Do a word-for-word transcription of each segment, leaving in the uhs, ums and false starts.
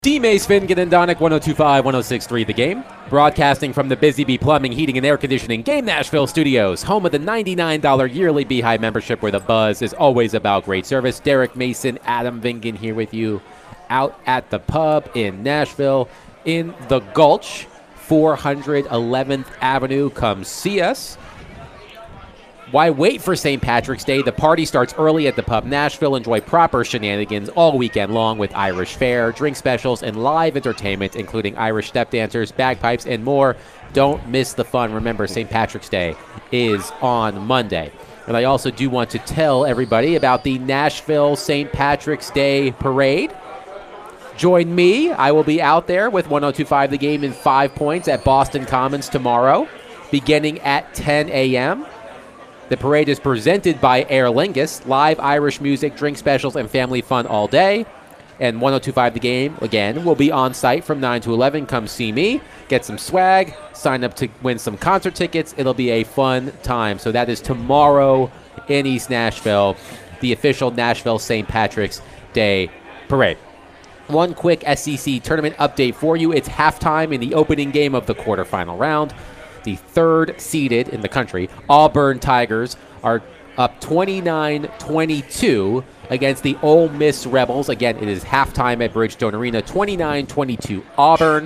D. Mace, Finnegan, and Donick, one oh two point five, one oh six point three The Game. Broadcasting from the Busy Bee Plumbing, Heating, and Air Conditioning Game Nashville Studios, home of the ninety-nine dollars yearly Beehive membership where the buzz is always about great service. Derek Mason, Adam Vingan here with you out at the pub in Nashville in the Gulch, four hundred eleventh Avenue. Come see us. Why wait for Saint Patrick's Day? The party starts early at the pub Nashville. Enjoy proper shenanigans all weekend long with Irish fare, drink specials, and live entertainment, including Irish step dancers, bagpipes, and more. Don't miss the fun. Remember, Saint Patrick's Day is on Monday. And I also do want to tell everybody about the Nashville Saint Patrick's Day Parade. Join me. I will be out there with one oh two point five The Game in Five Points at Boston Commons tomorrow, beginning at ten a.m. The parade is presented by Aer Lingus. Live Irish music, drink specials, and family fun all day. And one oh two point five The Game, again, will be on site from nine to eleven. Come see me. Get some swag. Sign up to win some concert tickets. It'll be a fun time. So that is tomorrow in East Nashville, the official Nashville Saint Patrick's Day Parade. One quick S E C tournament update for you. It's halftime in the opening game of the quarterfinal round. The third seeded in the country, Auburn Tigers, are up twenty-nine twenty-two against the Ole Miss Rebels. Again, it is halftime at Bridgestone Arena, twenty-nine twenty-two Auburn.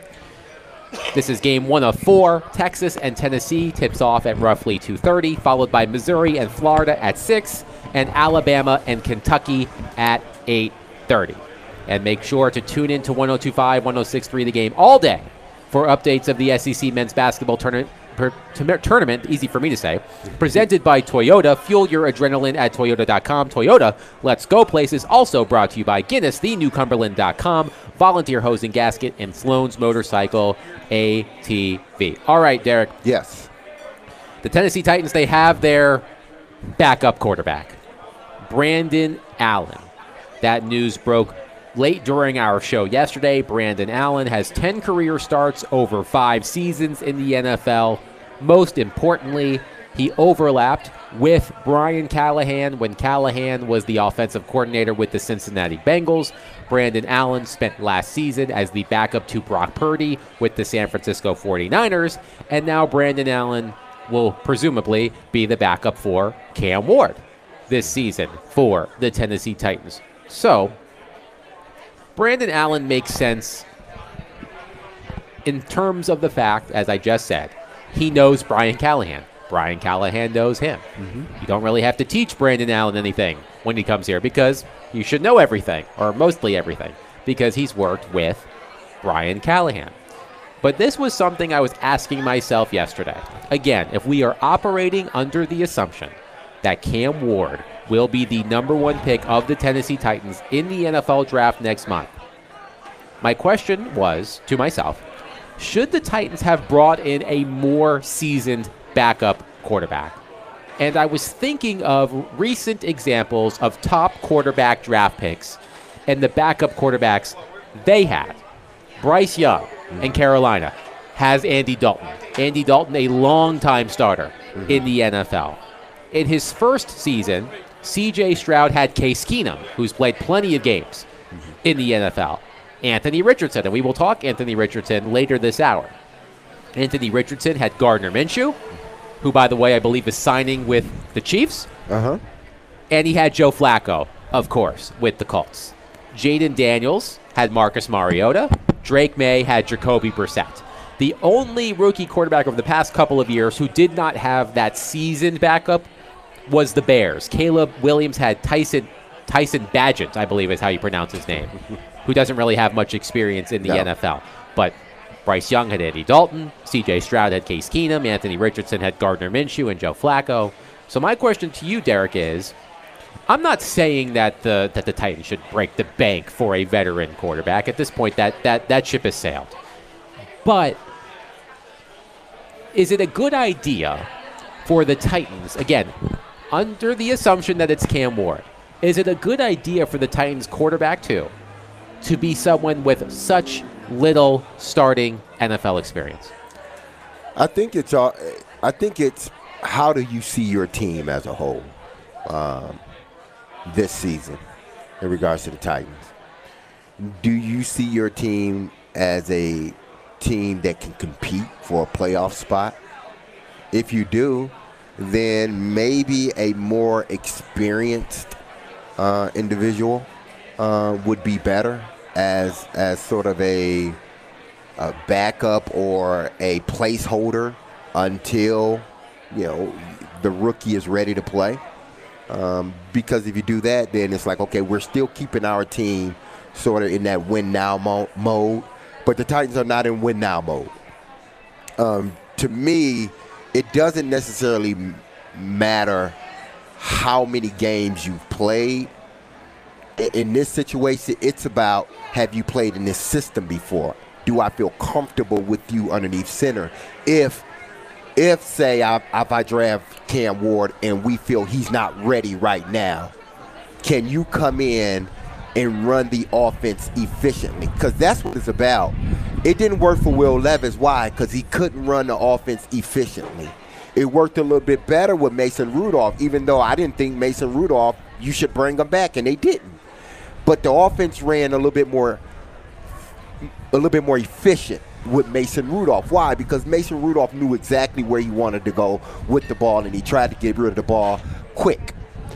This is game one of four. Texas and Tennessee tips off at roughly two thirty, followed by Missouri and Florida at six, and Alabama and Kentucky at eight thirty. And make sure to tune in to one oh two point five, one oh six point three The Game all day for updates of the S E C men's basketball tournament, per, tournament, easy for me to say, presented by Toyota. Fuel your adrenaline at Toyota dot com. Toyota, let's go places. Also brought to you by Guinness, the New Cumberland dot com, Volunteer Hose and Gasket, and Sloan's Motorcycle A T V. All right, Derek. Yes. The Tennessee Titans, they have their backup quarterback, Brandon Allen. That news broke late during our show yesterday. Brandon Allen has ten career starts over five seasons in the N F L. Most importantly, he overlapped with Brian Callahan when Callahan was the offensive coordinator with the Cincinnati Bengals. Brandon Allen spent last season as the backup to Brock Purdy with the San Francisco forty-niners, and now Brandon Allen will presumably be the backup for Cam Ward this season for the Tennessee Titans. So, Brandon Allen makes sense in terms of the fact, as I just said, he knows Brian Callahan. Brian Callahan knows him. Mm-hmm. You don't really have to teach Brandon Allen anything when he comes here because you should know everything, or mostly everything, because he's worked with Brian Callahan. But this was something I was asking myself yesterday. Again, if we are operating under the assumption that Cam Ward will be the number one pick of the Tennessee Titans in the N F L draft next month, my question was to myself, should the Titans have brought in a more seasoned backup quarterback? And I was thinking of recent examples of top quarterback draft picks and the backup quarterbacks they had. Bryce Young in Carolina has Andy Dalton. Andy Dalton, a longtime starter mm-hmm. in the N F L. In his first season, C J Stroud had Case Keenum, who's played plenty of games mm-hmm. in the N F L. Anthony Richardson, and we will talk Anthony Richardson later this hour. Anthony Richardson had Gardner Minshew, who, by the way, I believe is signing with the Chiefs. Uh-huh. And he had Joe Flacco, of course, with the Colts. Jaden Daniels had Marcus Mariota. Drake May had Jacoby Brissett. The only rookie quarterback over the past couple of years who did not have that seasoned backup was the Bears. Caleb Williams had Tyson Tyson Bagent, I believe is how you pronounce his name, who doesn't really have much experience in the no. N F L. But Bryce Young had Andy Dalton, C J Stroud had Case Keenum, Anthony Richardson had Gardner Minshew and Joe Flacco. So my question to you, Derek, is I'm not saying that the that the Titans should break the bank for a veteran quarterback. At this point, that that, that ship has sailed. But is it a good idea for the Titans, again, under the assumption that it's Cam Ward, is it a good idea for the Titans quarterback, too, to be someone with such little starting N F L experience? I think it's uh, I think it's how do you see your team as a whole um, this season in regards to the Titans. do you see your team as a team that can compete for a playoff spot? If you do, then maybe a more experienced uh, individual uh, would be better as as sort of a, a backup or a placeholder until, you know, the rookie is ready to play. Um, because if you do that, then it's like, okay, we're still keeping our team sort of in that win-now mo- mode, but the Titans are not in win-now mode. Um, to me, it doesn't necessarily m- matter how many games you've played. I- in this situation, it's about, have you played in this system before? Do I feel comfortable with you underneath center? If If, say, I, if I draft Cam Ward and we feel he's not ready right now, can you come in and run the offense efficiently? Because that's what it's about. It didn't work for Will Levis. Why? Because he couldn't run the offense efficiently. It worked a little bit better with Mason Rudolph, even though I didn't think Mason Rudolph, you should bring him back, and they didn't. But the offense ran a little bit more, a little bit more efficient with Mason Rudolph. Why? Because Mason Rudolph knew exactly where he wanted to go with the ball, and he tried to get rid of the ball quick.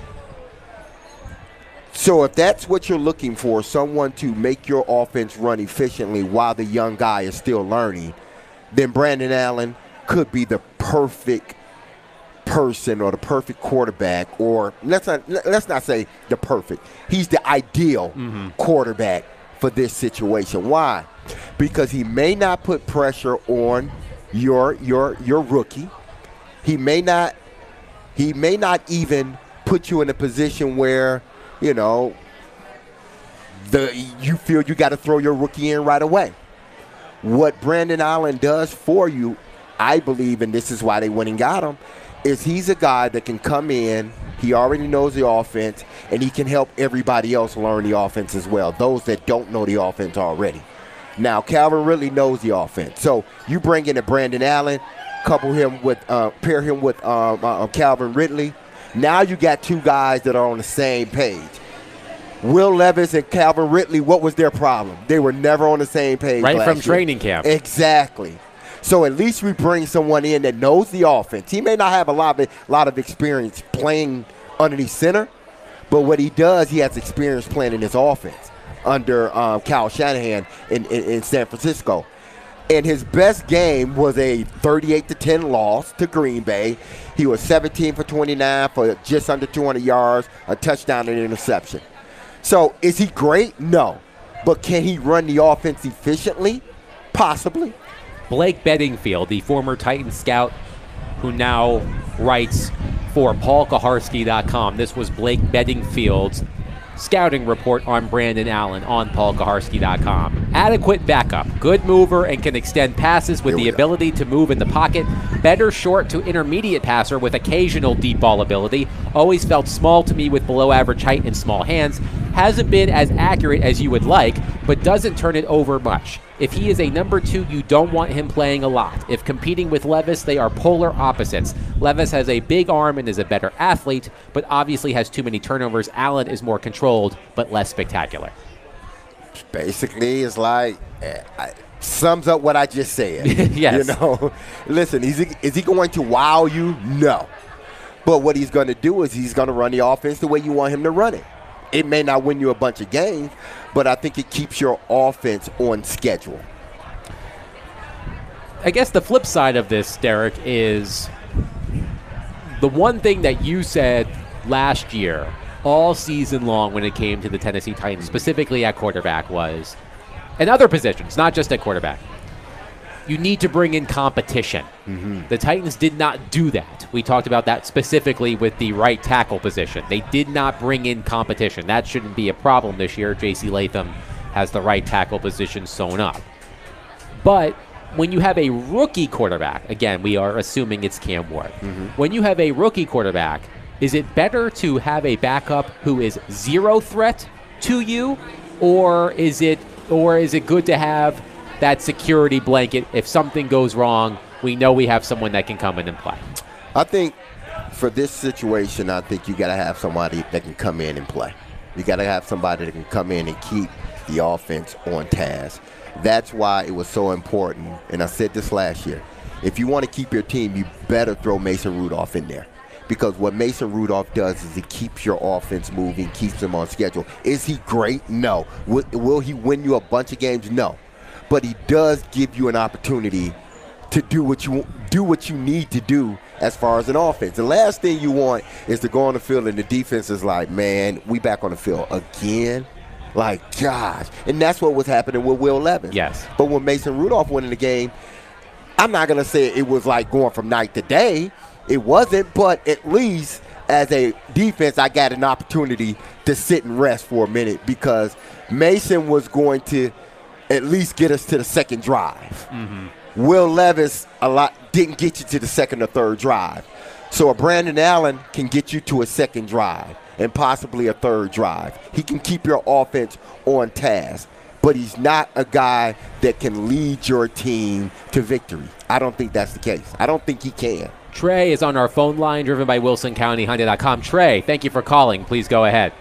So if that's what you're looking for, someone to make your offense run efficiently while the young guy is still learning, then Brandon Allen could be the perfect person or the perfect quarterback, or let's not let's not say the perfect. He's the ideal mm-hmm. quarterback for this situation. Why? Because he may not put pressure on your your your rookie. He may not he may not even put you in a position where, you know, the you feel you got to throw your rookie in right away. What Brandon Allen does for you, I believe, and this is why they went and got him, is he's a guy that can come in, he already knows the offense, and he can help everybody else learn the offense as well, those that don't know the offense already. Now, Calvin Ridley knows the offense. So you bring in a Brandon Allen, couple him with, uh, pair him with um, uh, Calvin Ridley. Now you got two guys that are on the same page. Will Levis and Calvin Ridley, what was their problem? They were never on the same page. Right last from year. training camp. Exactly. So at least we bring someone in that knows the offense. He may not have a lot of, lot of experience playing underneath center, but what he does, he has experience playing in his offense under um, Kyle Shanahan in, in, in San Francisco. And his best game was a thirty-eight to ten loss to Green Bay. He was seventeen for twenty-nine for just under two hundred yards, a touchdown and an interception. So is he great? No. But can he run the offense efficiently? Possibly. Blake Bedingfield, the former Titans scout who now writes for Paul Kaharski dot com. This was Blake Bedingfield's scouting report on Brandon Allen on Paul Kaharski dot com. Adequate backup, good mover, and can extend passes with the ability to move in the pocket. Better short to intermediate passer with occasional deep ball ability. Always felt small to me with below average height and small hands. Hasn't been as accurate as you would like, but doesn't turn it over much. If he is a number two, you don't want him playing a lot. If competing with Levis, they are polar opposites. Levis has a big arm and is a better athlete, but obviously has too many turnovers. Allen is more controlled, but less spectacular. Basically, it's like, uh, sums up what I just said. Yes. You know, listen, is he, is he going to wow you? No. But what he's going to do is he's going to run the offense the way you want him to run it. It may not win you a bunch of games, but I think it keeps your offense on schedule. I guess the flip side of this, Derek, is the one thing that you said last year, all season long when it came to the Tennessee Titans, specifically at quarterback, was, and other positions, not just at quarterback, you need to bring in competition. Mm-hmm. The Titans did not do that. We talked about that specifically with the right tackle position. They did not bring in competition. That shouldn't be a problem this year. J C Latham has the right tackle position sewn up. But when you have a rookie quarterback, again, we are assuming it's Cam Ward. Mm-hmm. When you have a rookie quarterback, is it better to have a backup who is zero threat to you, or is it or is it good to have that security blanket? If something goes wrong, we know we have someone that can come in and play. I think for this situation, I think you got to have somebody that can come in and play. You got to have somebody that can come in and keep the offense on task. That's why it was so important, and I said this last year. If you want to keep your team, you better throw Mason Rudolph in there. Because what Mason Rudolph does is he keeps your offense moving, keeps them on schedule. Is he great? No. Will, will he win you a bunch of games? No. But he does give you an opportunity to do what you do what you need to do as far as an offense. The last thing you want is to go on the field and the defense is like, man, we back on the field again. Like, gosh. And that's what was happening with Will Levis. Yes. But when Mason Rudolph went in the game, I'm not going to say it was like going from night to day. It wasn't, but at least as a defense, I got an opportunity to sit and rest for a minute because Mason was going to at least get us to the second drive. Mm-hmm. Will Levis a lot didn't get you to the second or third drive. So a Brandon Allen can get you to a second drive and possibly a third drive. He can keep your offense on task, but he's not a guy that can lead your team to victory. I don't think that's the case. I don't think he can. Trey is on our phone line, driven by Wilson County Hyundai dot com. Trey, thank you for calling. Please go ahead.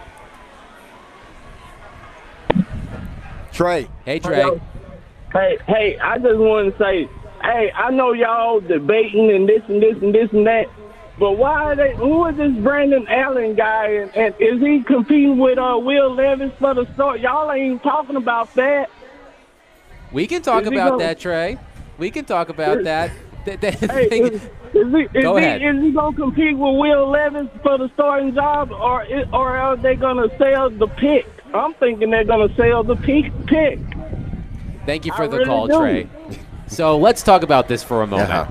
Trey. Hey, Trey. Hello. Hey, hey, I just want to say, hey, I know y'all debating and this and this and this and that, but why are they, who is this Brandon Allen guy, and, and is he competing with uh, Will Levis for the start? Y'all ain't even talking about that. We can talk Is he about gonna- that, Trey. We can talk about that. Th- th- Hey, thing- is, is he, is Go he, ahead. Is he going to compete with Will Levis for the starting job, or is, or are they going to sell the pick? I'm thinking they're going to sell the pick. pick. Thank you for I the really call, do. Trey. So let's talk about this for a moment. Uh-huh.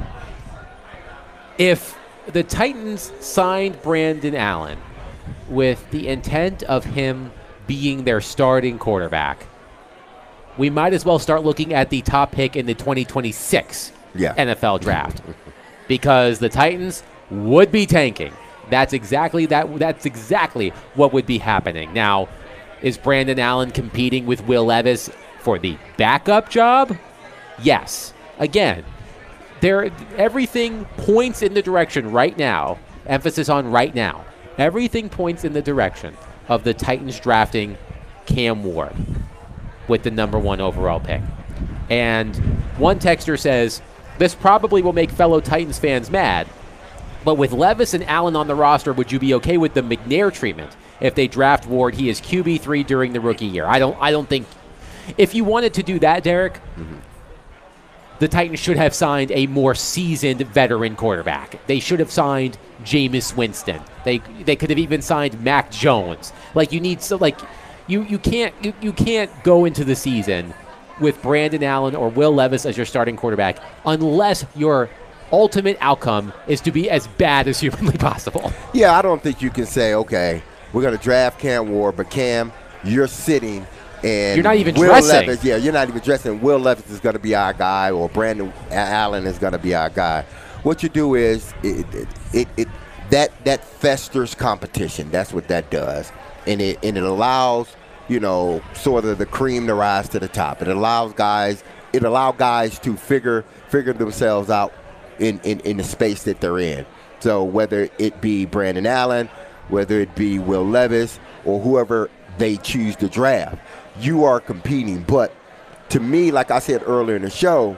If the Titans signed Brandon Allen with the intent of him being their starting quarterback, we might as well start looking at the top pick in the twenty twenty-six Yeah. N F L draft because the Titans would be tanking. That's exactly that. That's exactly what would be happening. Now, is Brandon Allen competing with Will Levis for the backup job? Yes. Again, there everything points in the direction right now. Emphasis on right now. Everything points in the direction of the Titans drafting Cam Ward with the number one overall pick. And one texter says, this probably will make fellow Titans fans mad, but with Levis and Allen on the roster, would you be okay with the McNair treatment? If they draft Ward, he is Q B three during the rookie year. I don't I don't think if you wanted to do that, Derek, mm-hmm. the Titans should have signed a more seasoned veteran quarterback. They should have signed Jameis Winston. They they could have even signed Mac Jones. Like you need so like you you can't you, you can't go into the season with Brandon Allen or Will Levis as your starting quarterback unless your ultimate outcome is to be as bad as humanly possible. Yeah, I don't think you can say, okay, we're going to draft Cam Ward, but Cam, you're sitting and you're not even Will dressing. Levis, yeah, you're not even dressing. Will Levis is going to be our guy, or Brandon Allen is going to be our guy. What you do is it, it, it, it that that festers competition. That's what that does, and it and it allows you know sort of the cream to rise to the top. It allows guys. It allows guys to figure figure themselves out in, in, in the space that they're in. So whether it be Brandon Allen, whether it be Will Levis, or whoever they choose to draft, you are competing. But to me, like I said earlier in the show,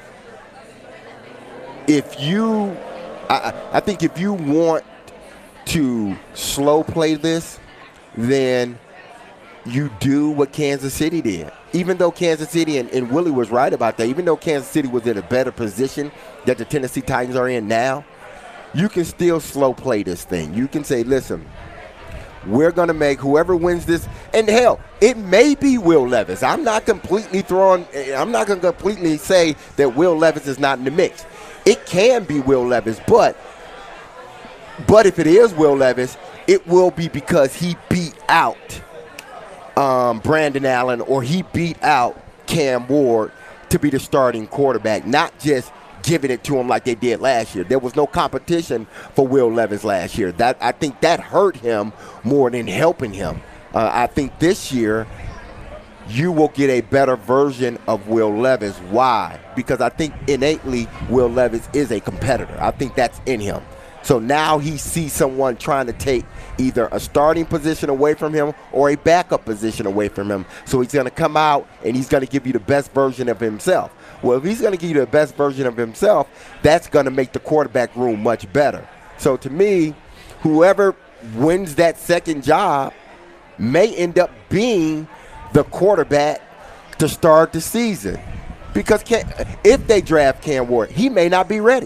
if you, I, I think if you want to slow play this, then you do what Kansas City did. Even though Kansas City, and, and Willie was right about that, even though Kansas City was in a better position that the Tennessee Titans are in now, you can still slow play this thing. You can say, listen, we're going to make whoever wins this, and hell, it may be Will Levis. I'm not completely throwing, I'm not going to completely say that Will Levis is not in the mix. It can be Will Levis, but, but if it is Will Levis, it will be because he beat out Um, Brandon Allen, or he beat out Cam Ward to be the starting quarterback, not just giving it to him like they did last year. There was no competition for Will Levis last year. That I think that hurt him more than helping him. Uh, I think this year you will get a better version of Will Levis. Why? Because I think innately Will Levis is a competitor. I think that's in him. So now he sees someone trying to take either a starting position away from him or a backup position away from him. So he's going to come out and he's going to give you the best version of himself. Well, if he's going to give you the best version of himself, that's going to make the quarterback room much better. So to me, whoever wins that second job may end up being the quarterback to start the season. Because Cam, if they draft Cam Ward, he may not be ready.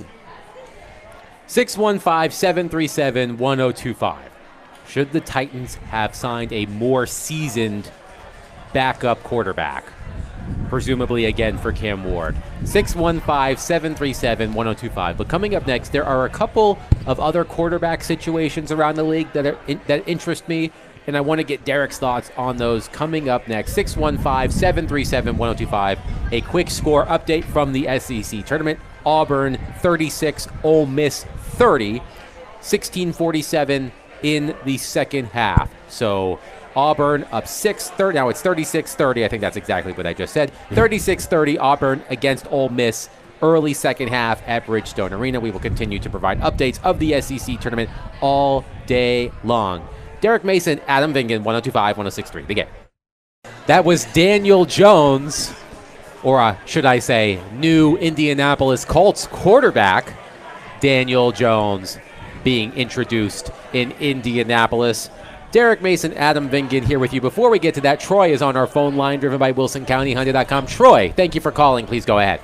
six one five, seven three seven, one oh two five. Should the Titans have signed a more seasoned backup quarterback? Presumably again for Cam Ward. six one five, seven three seven, one oh two five. But coming up next, there are a couple of other quarterback situations around the league that are in, that interest me, and I want to get Derek's thoughts on those coming up next. six one five, seven three seven, one oh two five. A quick score update from the S E C tournament. Auburn thirty-six, Ole Miss thirty, sixteen forty-seven in the second half. So Auburn up six thirty. Now it's thirty-six thirty. I think that's exactly what I just said. thirty-six thirty Auburn against Ole Miss. Early second half at Bridgestone Arena. We will continue to provide updates of the S E C tournament all day long. Derek Mason, Adam Vingan, one oh two five, one oh six three. The Game. That was Daniel Jones, or uh, should I say, new Indianapolis Colts quarterback, Daniel Jones, being introduced in Indianapolis. Derek Mason, Adam Vingan here with you. Before we get to that, Troy is on our phone line, driven by Wilson County Hyundai dot com. Troy, thank you for calling. Please go ahead.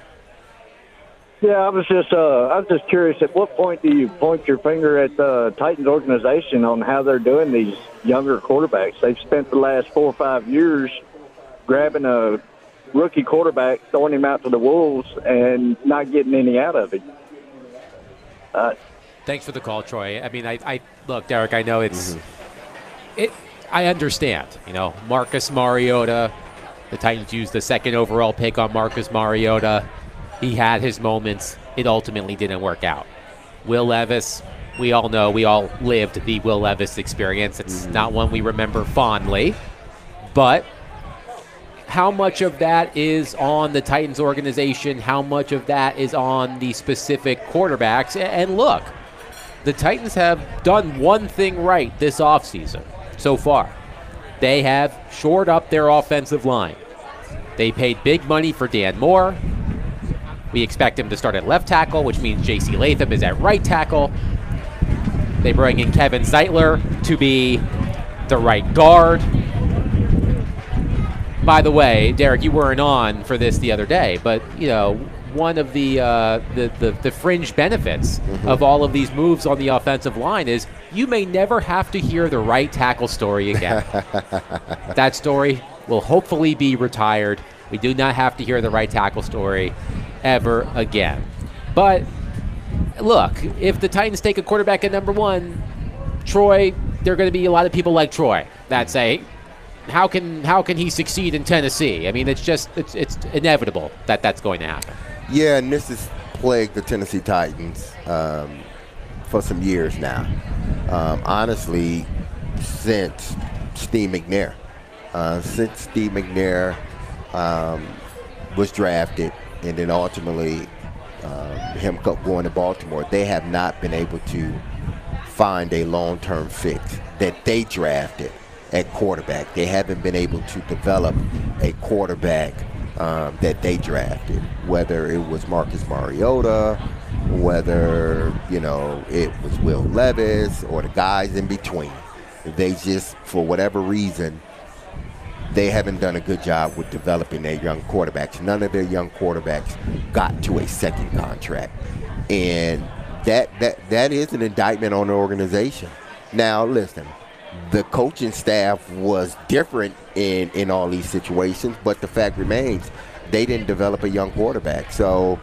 Yeah, I was just uh, I was just curious. At what point do you point your finger at the Titans organization on how they're doing these younger quarterbacks? They've spent the last four or five years grabbing a rookie quarterback, throwing him out to the wolves, and not getting any out of it. Uh, Thanks for the call, Troy. I mean, I, I look, Derek. I know it's mm-hmm. it. I understand. You know, Marcus Mariota. The Titans used the second overall pick on Marcus Mariota. He had his moments. It ultimately didn't work out. Will Levis, we all know, we all lived the Will Levis experience. It's mm-hmm. not one we remember fondly. But how much of that is on the Titans organization? How much of that is on the specific quarterbacks? And look, the Titans have done one thing right this offseason so far. They have shored up their offensive line. They paid big money for Dan Moore. We expect him to start at left tackle, which means J C Latham is at right tackle. They bring in Kevin Zeitler to be the right guard. By the way, Derek, you weren't on for this the other day, but, you know, one of the uh, the, the, the fringe benefits mm-hmm. of all of these moves on the offensive line is you may never have to hear the right tackle story again. That story will hopefully be retired. We do not have to hear the right tackle story ever again. But look, if the Titans take a quarterback at number one, Troy, there are going to be a lot of people like Troy that say, how can how can he succeed in Tennessee? I mean, it's just it's it's inevitable that that's going to happen. Yeah, and this has plagued the Tennessee Titans um, for some years now. Um, honestly, since Steve McNair, uh, since Steve McNair um, was drafted. And then ultimately, um, him going to Baltimore, they have not been able to find a long-term fix that they drafted at quarterback. They haven't been able to develop a quarterback um, that they drafted, whether it was Marcus Mariota, whether, you know, it was Will Levis or the guys in between. They just, for whatever reason, they haven't done a good job with developing their young quarterbacks. None of their young quarterbacks got to a second contract. And that that that is an indictment on the organization. Now, listen, the coaching staff was different in, in all these situations, but the fact remains, they didn't develop a young quarterback. So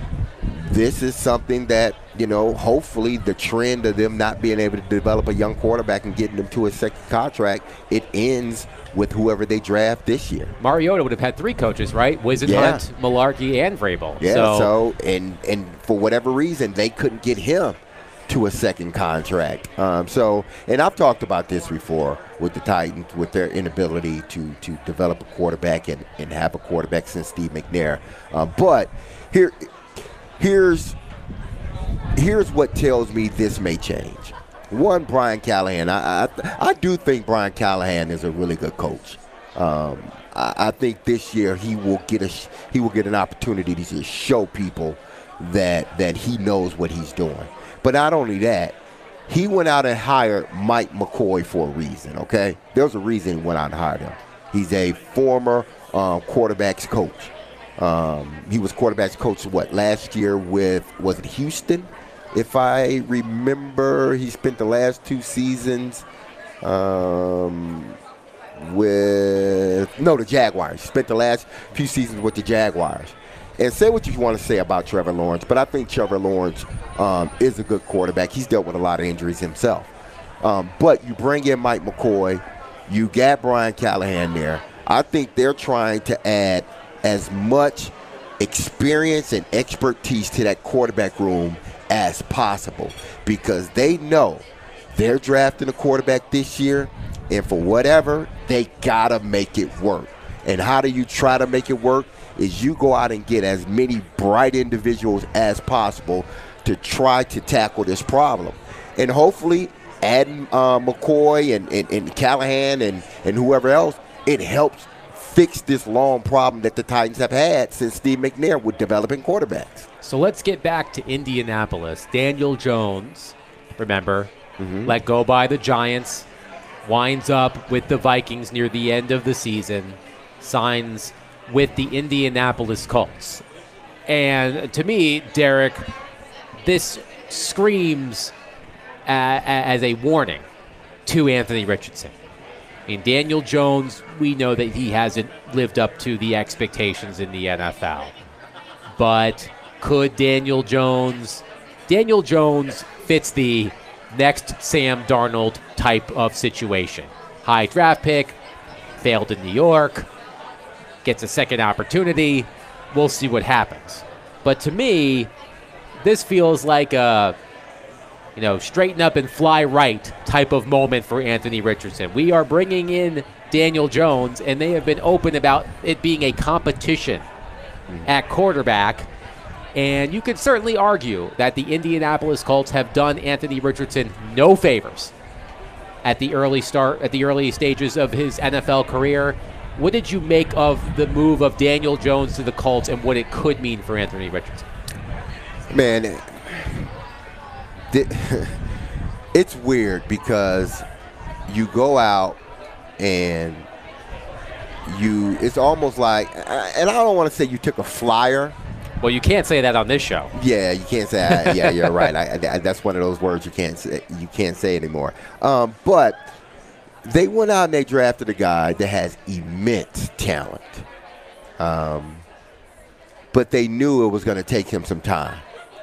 this is something that, you know, hopefully the trend of them not being able to develop a young quarterback and getting them to a second contract, it ends with whoever they draft this year. Mariota would have had three coaches, right? Wisenhunt, yeah. Malarkey, and Vrabel. Yeah, so, so and, and for whatever reason, they couldn't get him to a second contract. Um, so, and I've talked about this before with the Titans, with their inability to to develop a quarterback and, and have a quarterback since Steve McNair. Uh, but here, here's here's what tells me this may change. One, Brian Callahan. I, I, I do think Brian Callahan is a really good coach. Um, I, I think this year he will get a he will get an opportunity to just show people that that he knows what he's doing. But not only that, he went out and hired Mike McCoy for a reason. Okay, there's a reason he went out and hired him. He's a former um, quarterbacks coach. Um, he was quarterbacks coach what last year with was it Houston? If I remember, he spent the last two seasons um, with, no, the Jaguars. He spent the last few seasons with the Jaguars. And say what you want to say about Trevor Lawrence, but I think Trevor Lawrence um, is a good quarterback. He's dealt with a lot of injuries himself. Um, but you bring in Mike McCoy, you got Brian Callahan there. I think they're trying to add as much experience and expertise to that quarterback room as possible, because they know they're drafting a quarterback this year, and for whatever, they gotta make it work. And how do you try to make it work? Is you go out and get as many bright individuals as possible to try to tackle this problem. And hopefully, adding uh, McCoy and, and, and Callahan and, and whoever else, it helps fix this long problem that the Titans have had since Steve McNair with developing quarterbacks. So let's get back to Indianapolis. Daniel Jones, remember, Mm-hmm. let go by the Giants, winds up with the Vikings near the end of the season, signs with the Indianapolis Colts. And to me, Derek, this screams a- a- as a warning to Anthony Richardson. I mean, Daniel Jones, we know that he hasn't lived up to the expectations in the N F L. But could Daniel Jones, Daniel Jones fits the next Sam Darnold type of situation. High draft pick, failed in New York, gets a second opportunity. We'll see what happens. But to me, this feels like a, you know, straighten up and fly right type of moment for Anthony Richardson. We are bringing in Daniel Jones, and they have been open about it being a competition at quarterback. And you could certainly argue that the Indianapolis Colts have done Anthony Richardson no favors at the early start, at the early stages of his N F L career. What did you make of the move of Daniel Jones to the Colts and what it could mean for Anthony Richardson? Man, it's weird because you go out and you, it's almost like, and I don't want to say you took a flyer. Well, you can't say that on this show. Yeah, you can't say. I, yeah, you're right. I, I, that's one of those words you can't say, you can't say anymore. Um, but they went out and they drafted a guy that has immense talent. Um, but they knew it was going to take him some time.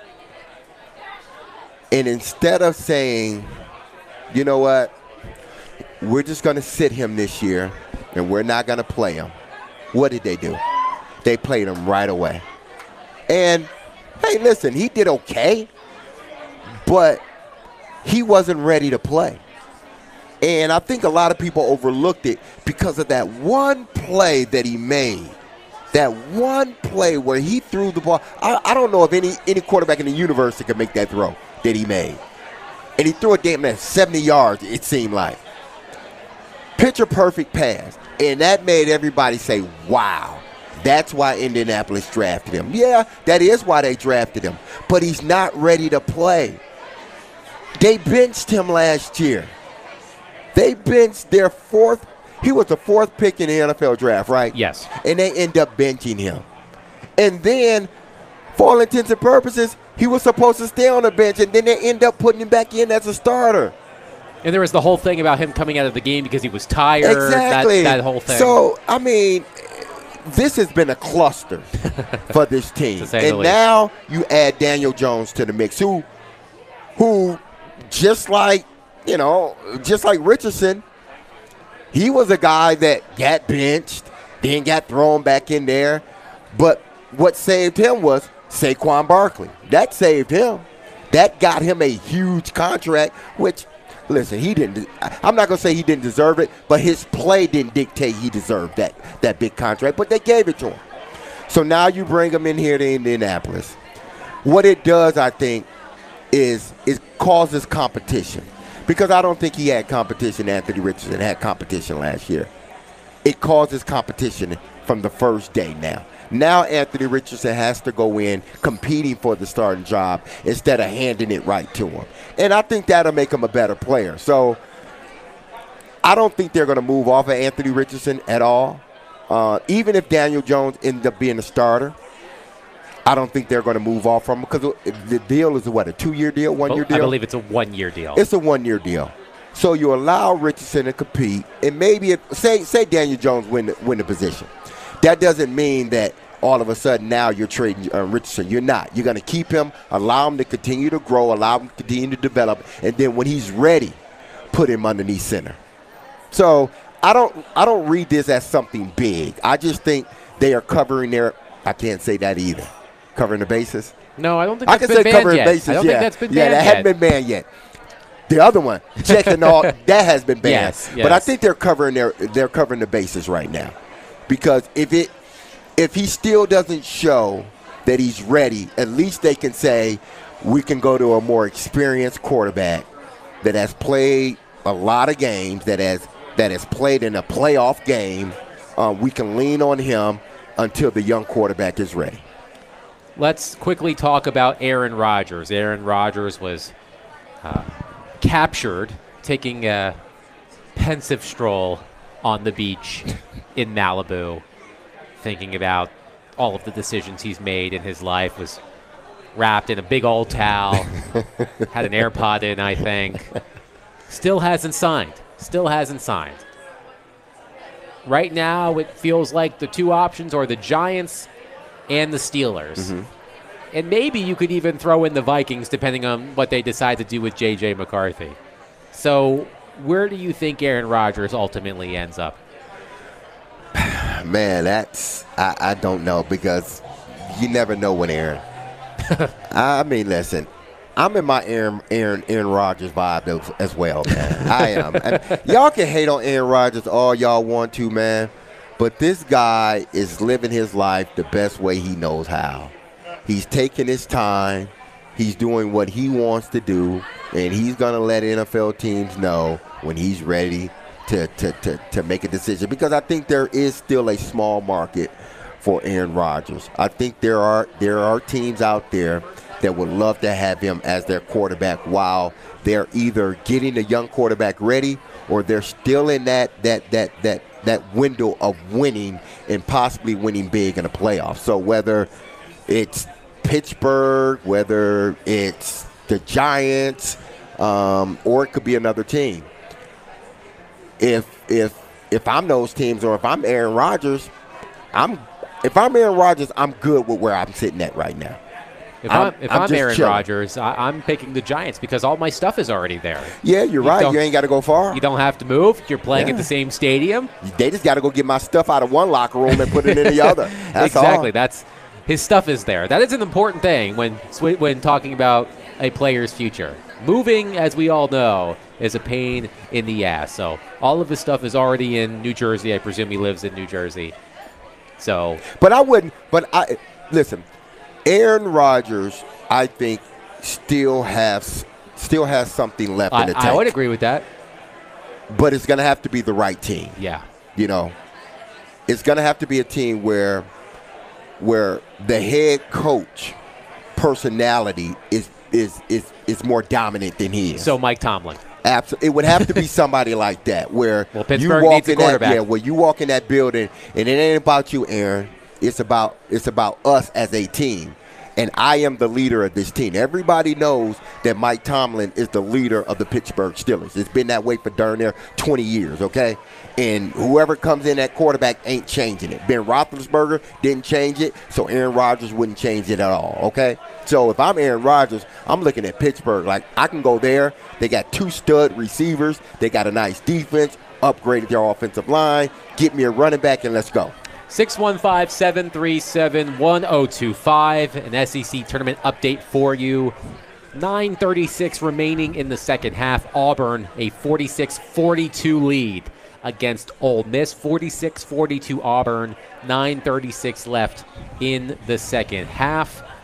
And instead of saying, you know what, we're just going to sit him this year and we're not going to play him, what did they do? They played him right away. And, hey, listen, he did okay, but he wasn't ready to play. And I think a lot of people overlooked it because of that one play that he made. That one play where he threw the ball. I, I don't know if any, any quarterback in the universe that could make that throw that he made. And he threw it damn near seventy yards, it seemed like. Picture perfect pass. And that made everybody say, wow. That's why Indianapolis drafted him. Yeah, that is why they drafted him. But he's not ready to play. They benched him last year. They benched their fourth. He was the fourth pick in the N F L draft, right? Yes. And they end up benching him. And then, for all intents and purposes, he was supposed to stay on the bench, and then they end up putting him back in as a starter. And there was the whole thing about him coming out of the game because he was tired. Exactly. That, that whole thing. So, I mean, this has been a cluster for this team. And now you add Daniel Jones to the mix, who, who just like, you know, just like Richardson, he was a guy that got benched, then got thrown back in there. But what saved him was Saquon Barkley. That saved him. That got him a huge contract, which, listen, he didn't. I'm not going to say he didn't deserve it, but his play didn't dictate he deserved that, that big contract, but they gave it to him. So now you bring him in here to Indianapolis. What it does, I think, is it causes competition. Because I don't think he had competition. Anthony Richardson had competition last year. It causes competition from the first day now. Now Anthony Richardson has to go in competing for the starting job instead of handing it right to him. And I think that'll make him a better player. So I don't think they're going to move off of Anthony Richardson at all. Uh, even if Daniel Jones ends up being a starter, I don't think they're going to move off from him because the deal is, what, a two-year deal, one-year deal? I believe it's a one-year deal. It's a one-year deal. So you allow Richardson to compete, and maybe if, say say Daniel Jones win the, win the position. That doesn't mean that all of a sudden now you're trading uh, Richardson. You're not. You're going to keep him, allow him to continue to grow, allow him to continue to develop, and then when he's ready, put him underneath center. So I don't I don't read this as something big. I just think they are covering their – I can't say that either. Covering the bases? No, I don't think I that's can been say banned covering yet. bases, I don't yeah. think that's been yeah, banned that yet. hasn't been banned yet. The other one, checking all that has been banned. Yes, But I yes. think they're covering their they're covering the bases right now. Because if it if he still doesn't show that he's ready, at least they can say we can go to a more experienced quarterback that has played a lot of games, that has that has played in a playoff game. Uh, we can lean on him until the young quarterback is ready. Let's quickly talk about Aaron Rodgers. Aaron Rodgers was uh, captured taking a pensive stroll on the beach in Malibu, thinking about all of the decisions he's made in his life, was wrapped in a big old towel, had an AirPod in, I think. Still hasn't signed. Still hasn't signed. Right now, it feels like the two options are the Giants and the Steelers. Mm-hmm. And maybe you could even throw in the Vikings, depending on what they decide to do with J J McCarthy. So where do you think Aaron Rodgers ultimately ends up? Man, that's I, I don't know because you never know when Aaron. I mean, listen, I'm in my Aaron Aaron Aaron Rodgers vibe as, as well, man. I am. And y'all can hate on Aaron Rodgers all y'all want to, man, but this guy is living his life the best way he knows how. He's taking his time. He's doing what he wants to do, and he's going to let N F L teams know when he's ready to, to, to, to make a decision, because I think there is still a small market for Aaron Rodgers. I think there are there are teams out there that would love to have him as their quarterback while they're either getting a young quarterback ready or they're still in that that that that that window of winning and possibly winning big in the playoffs. So whether it's Pittsburgh, whether it's the Giants, um, or it could be another team. If if if I'm those teams, or if I'm Aaron Rodgers, I'm if I'm Aaron Rodgers, I'm good with where I'm sitting at right now. If I'm, I'm- if I'm I'm, just Aaron chilling. Rodgers, I, I'm picking the Giants because all my stuff is already there. Yeah, you're You right. don't- You ain't got to go far. You don't have to move. You're playing Yeah. at the same stadium. They just got to go get my stuff out of one locker room and put it in the other. That's exactly. all. That's his stuff is there. That is an important thing when when talking about a player's future. Moving, as we all know, is a pain in the ass. So all of his stuff is already in New Jersey. I presume he lives in New Jersey. So But I wouldn't. But I listen. Aaron Rodgers, I think, still has still has something left in the I, tank. I would agree with that. But it's going to have to be the right team. Yeah. You know, it's going to have to be a team where where the head coach personality is is is is more dominant than he is. So Mike Tomlin. Absolutely, it would have to be somebody like that where Well, you Pittsburgh walk needs a in that, quarterback. yeah, where you walk in that building and it ain't about you, Aaron. It's about it's about us as a team. And I am the leader of this team. Everybody knows that Mike Tomlin is the leader of the Pittsburgh Steelers. It's been that way for darn near twenty years, okay? And whoever comes in at quarterback ain't changing it. Ben Roethlisberger didn't change it, so Aaron Rodgers wouldn't change it at all, okay? So if I'm Aaron Rodgers, I'm looking at Pittsburgh like I can go there. They got two stud receivers. They got a nice defense, upgraded their offensive line. Get me a running back and let's go. six one five, seven three seven, one oh two five, an S E C tournament update for you. nine thirty-six remaining in the second half. Auburn, a forty-six forty-two lead against Ole Miss. forty-six forty-two Auburn, nine thirty-six left in the second half.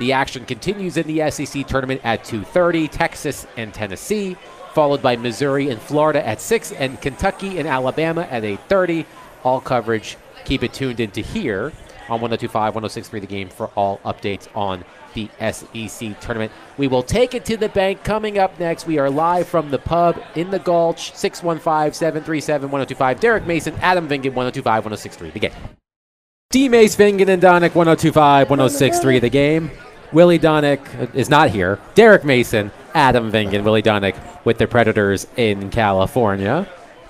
The action continues in the S E C tournament at two thirty, Texas and Tennessee, followed by Missouri and Florida at six, and Kentucky and Alabama at eight thirty. All coverage, keep it tuned into here on one oh two point five, one oh six point three The Game for all updates on the S E C tournament. We will take it to the bank. Coming up next, we are live from the pub in the Gulch, six one five, seven three seven, one oh two five. Derek Mason, Adam Vingan, one oh two point five, one oh six point three The Game. D-Mace, Vingan, and Donick, one oh two point five, one oh six point three The Game. Willie Donick is not here. Derek Mason, Adam Vingan, Willie Donick with the Predators in California.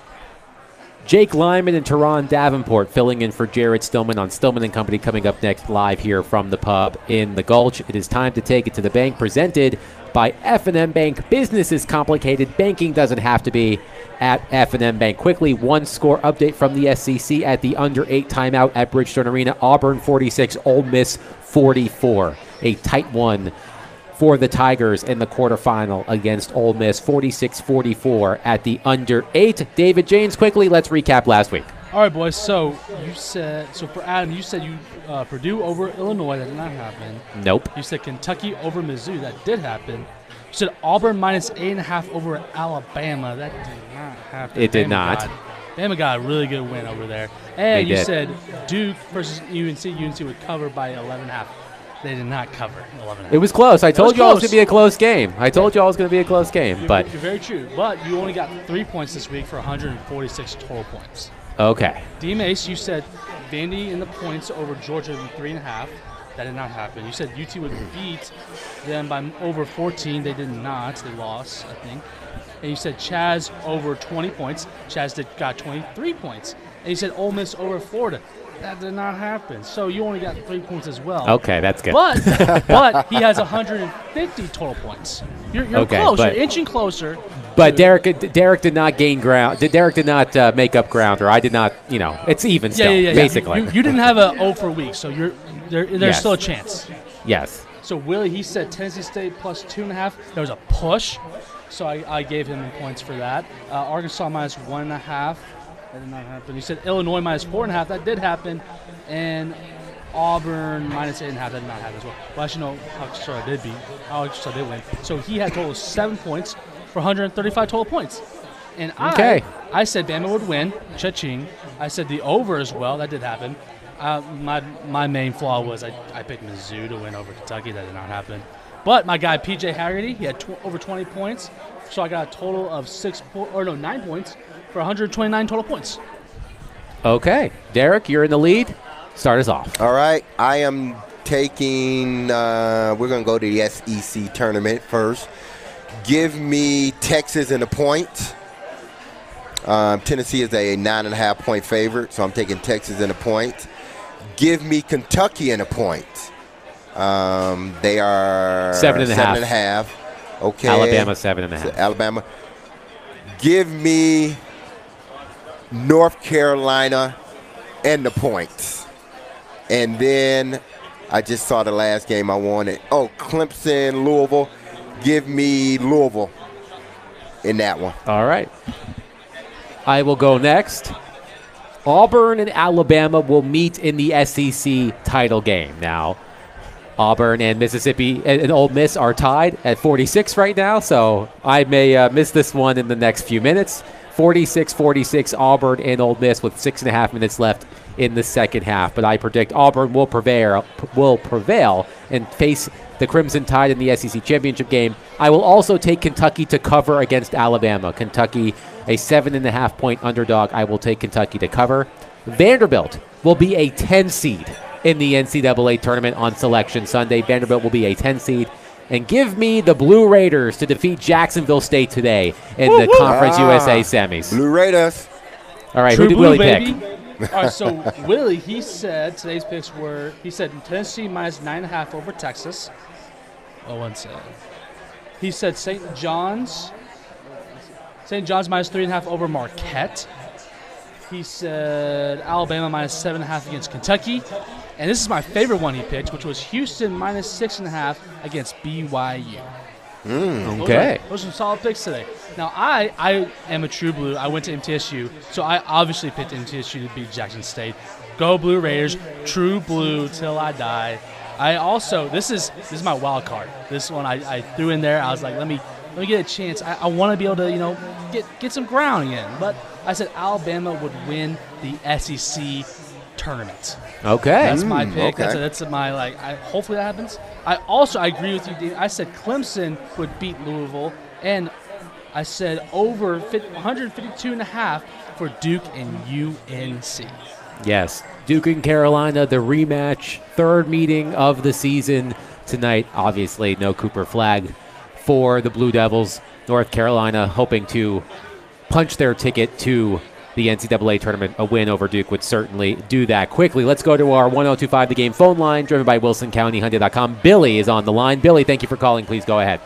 Jake Lyman and Teron Davenport filling in for Jared Stillman on Stillman and Company coming up next live here from the pub in the Gulch. It is time to take it to the bank, presented by F and M Bank. Business is complicated. Banking doesn't have to be at F and M Bank. Quickly, one score update from the S E C at the under eight timeout at Bridgestone Arena. Auburn forty-six, Ole Miss forty-four. A tight one for the Tigers in the quarterfinal against Ole Miss, forty-six forty-four at the under eight. David James, quickly, let's recap last week. All right, boys. So you said, so for Adam, you said you uh, Purdue over Illinois. That did not happen. Nope. You said Kentucky over Mizzou. That did happen. You said Auburn minus eight and a half over Alabama. That did not happen. It did Bama not. Got, Bama got a really good win over there. And They you did. said Duke versus U N C. U N C would cover by eleven and a half. They did not cover eleven and a half. It was close. I told was you all it was close. going to be a close game. I told you all it was going to be a close game. You're, But you're very true. But you only got three points this week for one hundred forty-six total points. okay. D-Mace, you said Vandy in the points over Georgia in three and a half. That did not happen. You said U T would beat them by over fourteen. They did not. They lost, I think. And you said Chaz over twenty points. Chaz did, got twenty-three points. And you said Ole Miss over Florida. That did not happen. So you only got three points as well. Okay, that's good. But but he has one hundred fifty total points. You're, you're Okay, close. but- You're inching closer. But to- Derek, Derek did not gain ground. Derek did not uh, make up ground, or I did not. You know, it's even yeah, still, yeah, yeah, basically. You, you didn't have a zero for week, so you're there. There's Yes. still a chance. Yes. So Willie, he said Tennessee State plus two and a half. There was a push, so I, I gave him points for that. Uh, Arkansas minus one and a half. That did not happen. You said Illinois minus four and a half. That did happen. And Auburn minus eight and a half. That did not happen as well. Well, actually, no. Arkansas did beat. Arkansas did win. So he had a total of seven points for one hundred thirty-five total points. And Okay. I, I said Bama would win. Cha-ching. I said the over as well. That did happen. Uh, my my main flaw was I, I picked Mizzou to win over Kentucky. That did not happen. But my guy P J Haggerty, he had tw- over twenty points. So I got a total of six po- or no nine points for one hundred twenty-nine total points. Okay. Derek, you're in the lead. Start us off. All right, I am taking, uh, we're going to go to the S E C tournament first. Give me Texas in a point. Um, Tennessee is a nine and a half point favorite, so I'm taking Texas in a point. Give me Kentucky in a point. Um, they are Seven and a seven half. and a half. Okay. Alabama, seven and a half. Alabama. Give me North Carolina and the points. And then I just saw the last game I wanted. Oh, Clemson, Louisville. Give me Louisville in that one. All right. I will go next. Auburn and Alabama will meet in the S E C title game. Now, Auburn and Mississippi and, and Ole Miss are tied at forty-six right now, so I may uh, miss this one in the next few minutes. forty-six forty-six Auburn and Ole Miss with six and a half minutes left in the second half. But I predict Auburn will prevail, will prevail and face the Crimson Tide in the S E C championship game. I will also take Kentucky to cover against Alabama. Kentucky, a seven and a half point underdog. I will take Kentucky to cover. Vanderbilt will be a ten seed in the N C double A tournament on Selection Sunday. Vanderbilt will be a ten seed. And give me the Blue Raiders to defeat Jacksonville State today in the Conference Ah. U S A semis. Blue Raiders. All right, True who did blue, Willie baby. pick? All right, so Willie, he said today's picks were, he said Tennessee minus nine and a half over Texas. Oh, one second. He said Saint John's, Saint John's minus three and a half over Marquette. He said Alabama minus seven and a half against Kentucky. And this is my favorite one he picked, which was Houston minus six and a half against B Y U. Those Okay. are, those are some solid picks today. Now, I, I am a true blue. I went to M T S U, so I obviously picked M T S U to beat Jackson State. Go Blue Raiders, true blue till I die. I also this is this is my wild card. This one I, I threw in there. I was like, let me let me get a chance. I, I want to be able to you know get get some ground again. But I said Alabama would win the S E C tournament. Okay, that's my Mm, pick. okay. That's, that's my like. I, hopefully that happens. I also I agree with you, Dean. I said Clemson would beat Louisville, and I said over one fifty-two and a half for Duke and U N C. Yes, Duke and Carolina, the rematch, third meeting of the season tonight. Obviously, no Cooper Flag for the Blue Devils. North Carolina hoping to punch their ticket to the N C double A tournament. A win over Duke would certainly do that quickly. Let's go to our one oh two five The Game phone line, driven by Wilson County Hyundai dot com. Billy is on the line. Billy, thank you for calling. Please go ahead.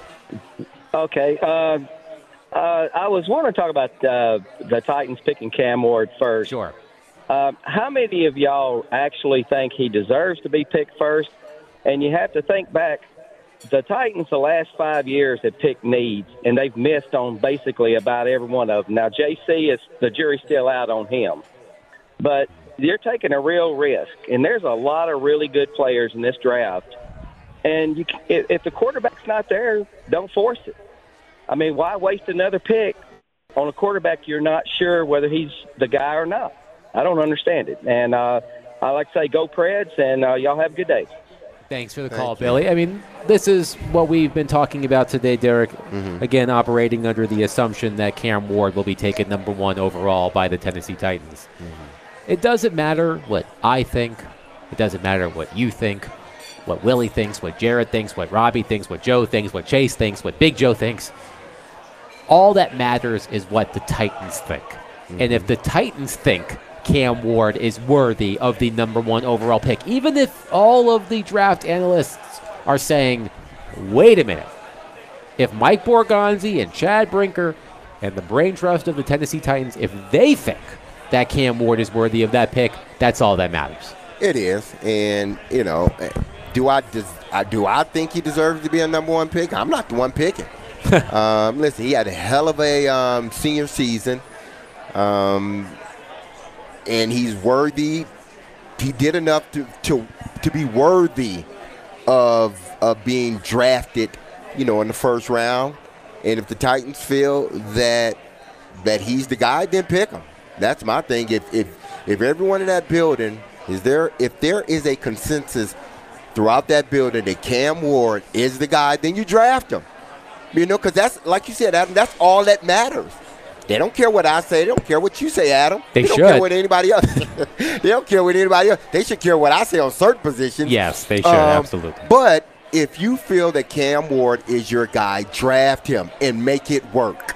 Okay. Uh, uh, I was wanting to talk about uh, the Titans picking Cam Ward first. Sure. Uh, how many of y'all actually think he deserves to be picked first? And you have to think back. The Titans the last five years have picked needs, and they've missed on basically about every one of them. Now, J C, is the jury's still out on him. But you're taking a real risk, and there's a lot of really good players in this draft. And you, if, if the quarterback's not there, don't force it. I mean, why waste another pick on a quarterback you're not sure whether he's the guy or not? I don't understand it. And uh, I like to say go Preds, and uh, y'all have a good day. Thanks for the Thank call, you. Billy. I mean, this is what we've been talking about today, Derek. Mm-hmm. Again, operating under the assumption that Cam Ward will be taken number one overall by the Tennessee Titans. Mm-hmm. It doesn't matter what I think. It doesn't matter what you think, what Willie thinks, what Jared thinks, what Robbie thinks, what Joe thinks, what Chase thinks, what Big Joe thinks. All that matters is what the Titans think. Mm-hmm. And if the Titans think Cam Ward is worthy of the number one overall pick, even if all of the draft analysts are saying, wait a minute, if Mike Borgonzi and Chad Brinker and the brain trust of the Tennessee Titans, if they think that Cam Ward is worthy of that pick, that's all that matters. It is, and you know, do I, des- I do I think he deserves to be a number one pick? I'm not the one picking. um, listen, he had a hell of a um, senior season. Um, And he's worthy. He did enough to, to to be worthy of of being drafted, you know, in the first round. And if the Titans feel that that he's the guy, then pick him. That's my thing. If if if everyone in that building is there, if there is a consensus throughout that building that Cam Ward is the guy, then you draft him. You know, because that's like you said, Adam. That's all that matters. They don't care what I say. They don't care what you say, Adam. They don't should. care what anybody else. They don't care what anybody else. They should care what I say on certain positions. Yes, they should, Um, absolutely. But if you feel that Cam Ward is your guy, draft him and make it work.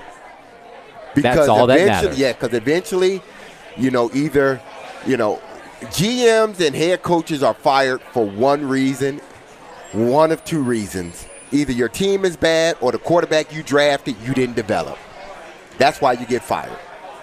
That's all that eventually- matters. Yeah, because eventually, you know, either, you know, G Ms and head coaches are fired for one reason, one of two reasons. Either your team is bad or the quarterback you drafted you didn't develop. That's why you get fired.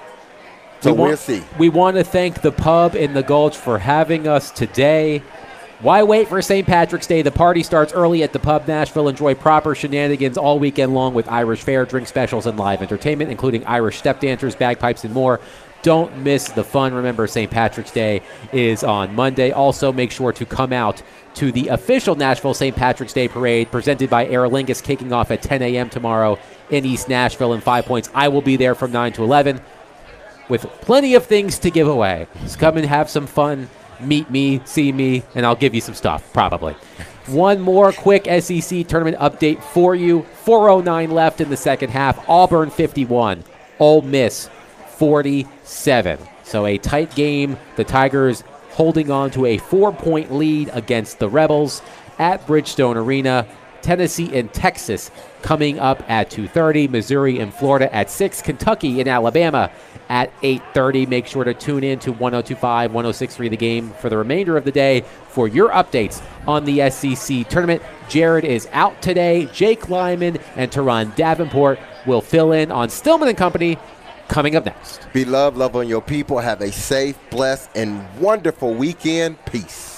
So We want- we'll see. We want to thank the pub in the Gulch for having us today. Why wait for Saint Patrick's Day? The party starts early at the Pub Nashville. Enjoy proper shenanigans all weekend long with Irish fare, drink specials, and live entertainment, including Irish step dancers, bagpipes, and more. Don't miss the fun. Remember, Saint Patrick's Day is on Monday. Also, make sure to come out to the official Nashville Saint Patrick's Day Parade presented by Aer Lingus, kicking off at ten a.m. tomorrow in East Nashville in Five Points. I will be there from nine to eleven with plenty of things to give away. Just come and have some fun. Meet me, see me, and I'll give you some stuff, probably. One more quick S E C tournament update for you. four oh nine left in the second half. Auburn fifty-one, Ole Miss forty-seven. So a tight game. The Tigers holding on to a four-point lead against the Rebels at Bridgestone Arena. Tennessee and Texas coming up at two thirty. Missouri and Florida at six. Kentucky and Alabama at eight thirty. Make sure to tune in to one oh two five, one oh six three The Game for the remainder of the day for your updates on the S E C tournament. Jared is out today. Jake Lyman and Teron Davenport will fill in on Stillman and Company coming up next. Be loved, love on your people. Have a safe, blessed, and wonderful weekend. Peace.